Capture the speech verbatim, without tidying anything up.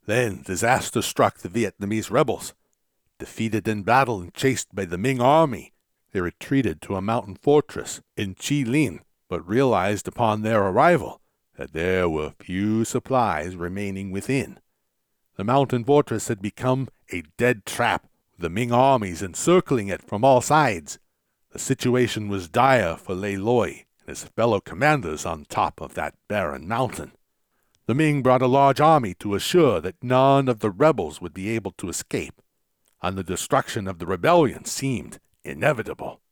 Then disaster struck the Vietnamese rebels. Defeated in battle and chased by the Ming army, they retreated to a mountain fortress in Chi Lin, but realized upon their arrival that there were few supplies remaining within. The mountain fortress had become a dead trap, with the Ming armies encircling it from all sides. The situation was dire for Lei Loi and his fellow commanders on top of that barren mountain. The Ming brought a large army to assure that none of the rebels would be able to escape, and the destruction of the rebellion seemed inevitable.